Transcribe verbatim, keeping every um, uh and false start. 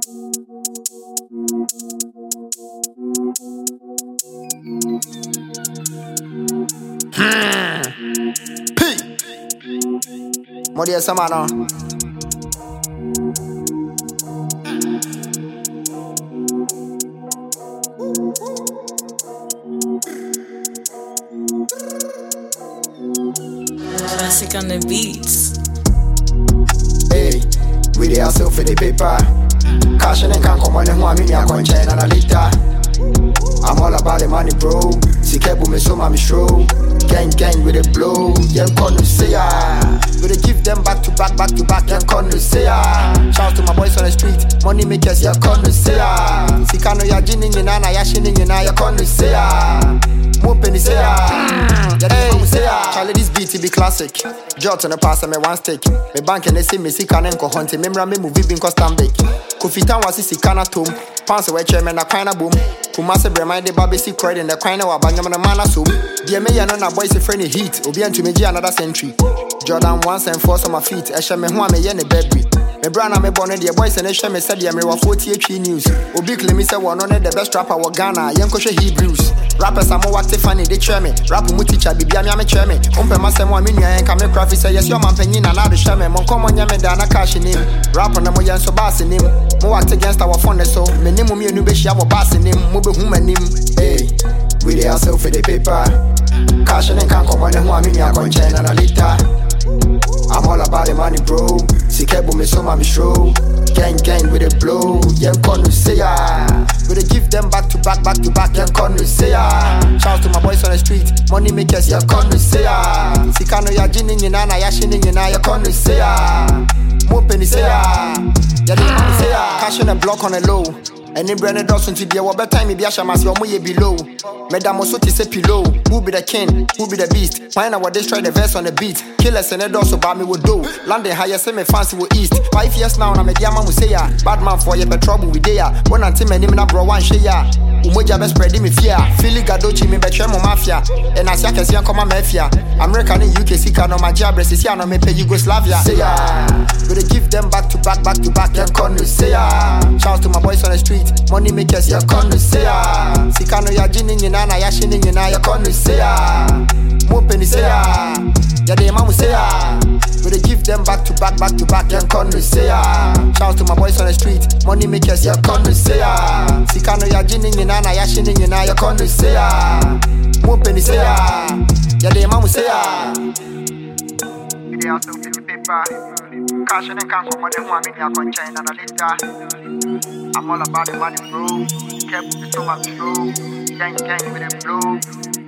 Hmm. P. Modia Samana. Classic on the beats. Hey, we dey hustle for the paper. Cash and can't come on and one million conchain and a liter. I'm all about the money, bro. See kebu me so mami show. Gang gang with a blow. Young con say ah. We dey give them back to back, back to back. Young con say ah. Shout to my boys on the street. Money makers, young con say ah. See kano ya jinin yina na ya shinin yina ya con say ah. Mo penny say ah. Hey, say ah. Charlie, this beat it be classic. Jot on the pass me one stick. Me bank and they say me see kanen ko hunting. Memra me movie bin ko stand big. Kofi Tan was see kana tom. Pants we chairman na kwina boom. Kumase brema de baby see credit in the kwina wa banyam na mana so. Dear me ya no na boys a friend heat. Obi antu me gi another century. Jordan once and force on my feet. E she me ho a me ye ne baby. Me brana me born the boys and they share me said ya me wa forty-eight news. Obi claim me say one on the best rapper wa Ghana. Yen ko she Hebrews. Rappers are more active funny, they cheer me. Rap mu teacher, bibi ami ame cheer me. Umpe masemo ami nua en kame craft say yes your man penyin na na do share me. Mon komo nya me da na cash nim. Rap na mo yan so bass nim. Mo act against our phone so. Me nim me anu be hia wo bass nim. Mo be hu manim. Hey, we dey hustle for the paper. Cash and can come on and ho ami nua conchain na liter. I'm all about the money, bro. See kebu me so mami show. Gang gang with a blow. Young con say ah. We dey give them back to back, back to back. Young con say ah. Shout to my boys on the street. Money makers, young con say ah. See kano ya jinin yina na ya shinin yina ya con say ah. Mo penny say ah. Ya dey man say ah. Cash in a block on a low. And in brand doesn't to be what time me be a shamas your moye below. Madam so to say pillow. Who be the king? Who be the beast? Find out what they try the verse on the beat. Killers and a also by me with do. London higher say me fancy with east. Five years now na me dia mamu say ya. Bad man for you be trouble with there. When until me nim na bro one share ya. Umoja be spread me fear. Philly gadochi me be mo mafia. And as ya kesi come mafia. America and U K sika no my jabres is ya no me pay Yugoslavia. Say ya. We dey give them back to back, back to back. Young con say ya. Shout to my boys on the street. Money makers, ya con say ah. See kano ya jinin yina na ya shinin yina ya con say ah. Mo penny say ah. Ya de mamu say ah. We dey give them back to back, back to back. Ya con say ah. Shout to my boys on the street. Money makers, ya con say ah. See kano ya jinin yina na ya shinin yina ya con say ah. Mo penny say ah. Ya de mamu say ah. We dey hustle for the paper. Cash and can come on the one million conchain and a liter. I'm all about the money, bro. Kept me so much show. Gang gang with a blow.